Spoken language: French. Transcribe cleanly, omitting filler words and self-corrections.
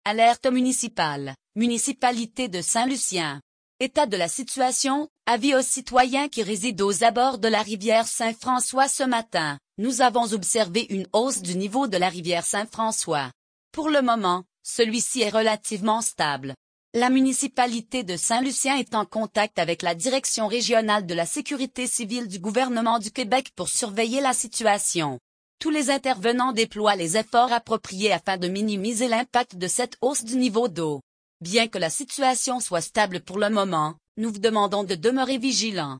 Alerte municipale, municipalité de Saint-Lucien. État de la situation, avis aux citoyens qui résident aux abords de la rivière Saint-François ce matin. Nous avons observé une hausse du niveau de la rivière Saint-François. Pour le moment, celui-ci est relativement stable. La municipalité de Saint-Lucien est en contact avec la Direction régionale de la sécurité civile du gouvernement du Québec pour surveiller la situation. Tous les intervenants déploient les efforts appropriés afin de minimiser l'impact de cette hausse du niveau d'eau. Bien que la situation soit stable pour le moment, nous vous demandons de demeurer vigilants.